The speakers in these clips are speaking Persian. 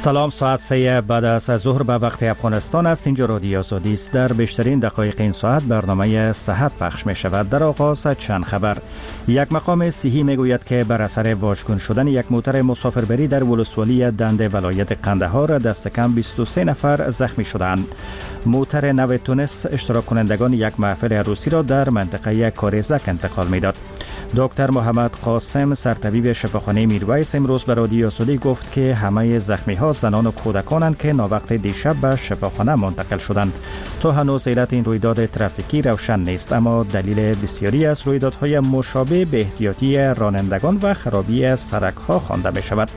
سلام، ساعت 3 بعد از ظهر به وقت افغانستان است. اینجا رادیو آزادی است. در بیشترین دقایق این ساعت برنامه صحت پخش می شود. در آغاز چند خبر. یک مقام صحی می گوید که بر اثر واژگون شدن یک موتر مسافربری در ولسوالی دنده ولایت قندهار دست کم 23 نفر زخمی شدند. موتر نو تونس اشتراک کنندگان یک محفل عروسی را در منطقه کارزک انتقال می داد. دکتر محمد قاسم سرطبیب شفاخانه میرویس امروز به رادیو آزادی گفت که همه زخمی ها زنان و کودکانند که ناوقت دیشب به شفاخانه منتقل شدند. تا هنوز علت این رویداد ترافیکی روشن نیست، اما دلیل بسیاری از رویدادهای مشابه به احتیاطی رانندگان و خرابی سرک ها خوانده می شود.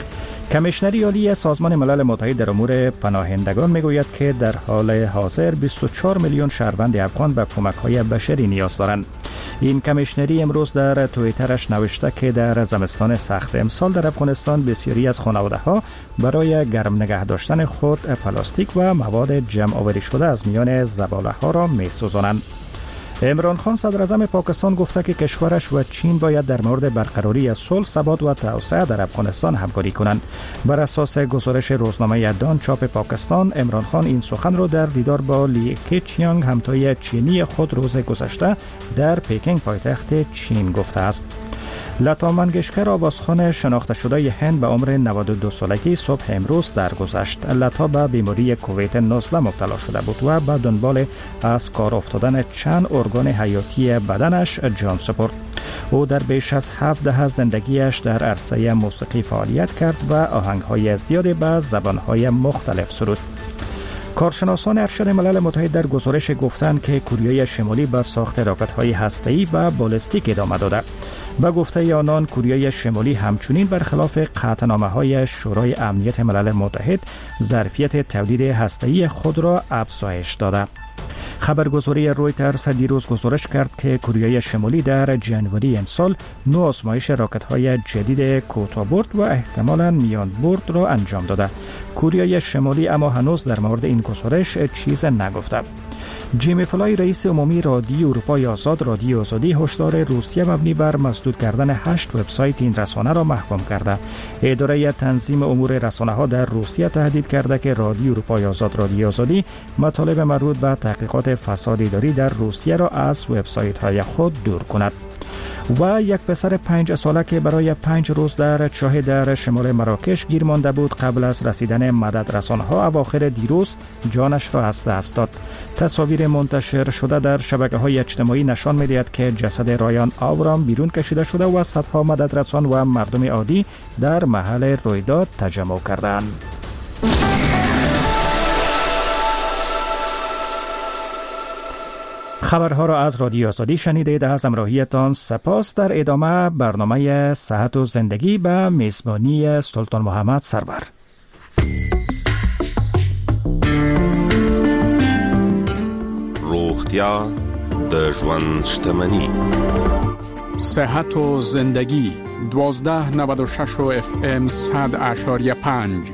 کمیشنری عالی سازمان ملل متحد در امور پناهندگان میگوید که در حال حاضر 24 میلیون شهروند افغان به کمک‌های بشری نیاز دارند. این کمیشنری امروز در توییترش نوشته که در زمستان سخت امسال در افغانستان بسیاری از خانواده‌ها برای گرم نگه داشتن خود پلاستیک و مواد جمع آوری شده از میان زباله‌ها را می‌سوزانند. عمران خان صدر اعظم پاکستان گفته که کشورش و چین باید در مورد برقراری صلح، ثبات و توسعه در افغانستان همکاری کنند. بر اساس گزارش روزنامه دان چاپ پاکستان، عمران خان این سخن را در دیدار با لی کیچیانگ همتای چینی خود روز گذشته در پکینگ پایتخت چین گفته است. لتا منگشکر آوازخوان شناخته شده هند به عمر 92 سالگی صبح امروز درگذشت. لتا به بیماری کووید 19 مبتلا شده بود و به دنبال از کار افتادن چند ارگان حیاتی بدنش جان سپرد. او در بیش از 7 دهه زندگیش در عرصه موسیقی فعالیت کرد و آهنگ‌های زیادی به زبان‌های مختلف سرود. کارشناسان ارشد ملل متحد در گزارش گفتند که کره شمالی به ساخت راکت‌های هسته‌ای و بالستیک ادامه داده. با گفته آنان کره شمالی همچنین برخلاف قطعنامه‌های شورای امنیت ملل متحد ظرفیت تولید هسته‌ای خود را افزایش داده. خبرگزاری رویترز دیروز گزارش کرد که کره شمالی در جنوری امسال 9 آزمایش راکت‌های جدید کوتاه‌برد و احتمالاً میان‌برد را انجام داده. کره شمالی اما هنوز در مورد این گزارش چیز نگفته. جیمی فلای رئیس عمومی رادیو اروپای آزاد رادیو آزادی هشدار روسیه مبنی بر مسدود کردن 8 وبسایت این رسانه را محکوم کرده. اداره تنظیم امور رسانه‌ها در روسیه تهدید کرده که رادیو اروپای آزاد رادیو آزادی مطالب مربوط به تحقیقات فساد اداری در روسیه را از وبسایت‌های خود دور کند. و یک پسر 5 ساله که برای 5 روز در چاه در شمال مراکش گیر مانده بود قبل از رسیدن مدد رسانه‌ها اواخر دیروز جانش را از دست داد. تصاویر منتشر شده در شبکه‌های اجتماعی نشان می‌دهد که جسد رایان آورام بیرون کشیده شده و صدها مدد رسان و مردم عادی در محل رویداد تجمع کردند. خبرها را از رادیو آزادی شنیدید. از همراهیتان سپاس. در ادامه برنامه صحت و زندگی به میزبانی سلطان محمد سرور. روغتیا د ژوند شتمني. صحت و زندگی 1296 FM 100.5.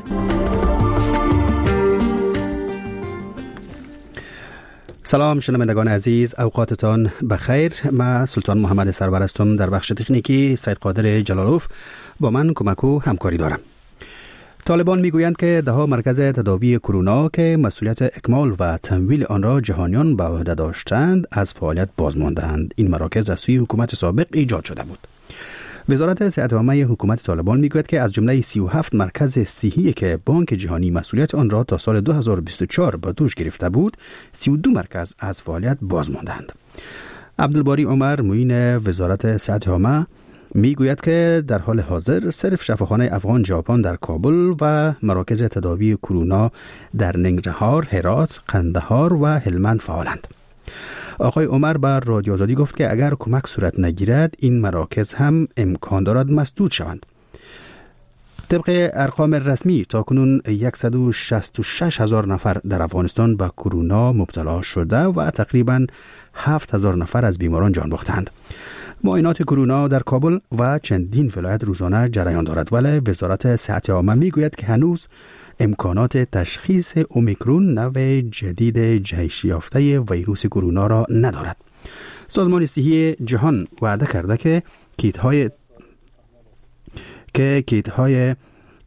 سلام شنوندگان عزیز، اوقاتتان بخیر. من سلطان محمد سرور هستم. در بخش تکنیکی سید قادر جلالوف با من کمک و همکاری دارم. طالبان میگویند که ده‌ها مرکز تداوی کرونا که مسئولیت اکمال و تمویل آن را جهانیان به عهده داشتند از فعالیت باز ماندند. این مراکز از سوی حکومت سابق ایجاد شده بود. وزارت صحت عامه حکومت طالبان میگوید که از جمله 37 مرکز صحی که بانک جهانی مسئولیت آن را تا سال 2024 به دوش گرفته بود، 32 مرکز از فعالیت باز ماندند. عبدالباری عمر معین وزارت صحت عامه میگوید که در حال حاضر صرف شفاخانه افغان ژاپن در کابل و مراکز تداوی کرونا در ننگرهار، هرات، قندهار و هلمند فعالند. آقای عمر بر رادیو آزادی گفت که اگر کمک صورت نگیرد این مراکز هم امکان دارد مسدود شوند. طبق ارقام رسمی تاکنون 166,000 نفر در افغانستان به کرونا مبتلا شده و تقریباً 7,000 نفر از بیماران جان باختند. معاینات کرونا در کابل و چندین ولایت روزانه جریان دارد، ولی وزارت صحت عامه میگوید که هنوز امکانات تشخیص اومیکرون نوع جدید جهش یافته ویروس کرونا را ندارد. سازمان صحی جهان وعده کرده که کیت های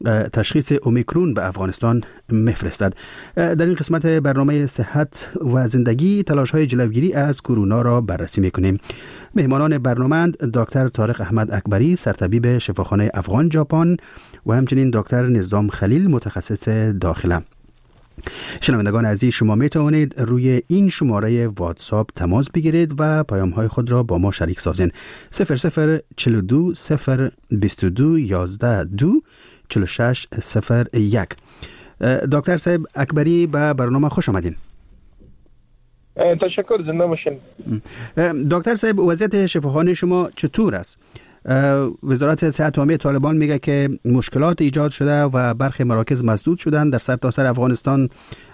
تشخیص اومیکرون به افغانستان میفرستد. در این قسمت برنامه صحت و زندگی تلاش‌های جلوگیری از کرونا را بررسی می‌کنیم. مهمانان برنامه دکتر طارق احمد اکبری، سرطبیب شفاخانه افغان ژاپن و همچنین دکتر نظام خلیل، متخصص داخله. شنوندگان عزیز، شما می توانید روی این شماره واتساپ تماس بگیرید و پیام‌های خود را با ما شریک سازین. 0042 022 11 2 46 01. دکتر صاحب اکبری، به برنامه خوش آمدین. تشکر، زنده باشین. دکتر صاحب، وضعیت شفاخانه شما چطور است؟ وزارت صحت عامه طالبان میگه که مشکلات ایجاد شده و برخی مراکز مسدود شدن در سرتاسر افغانستان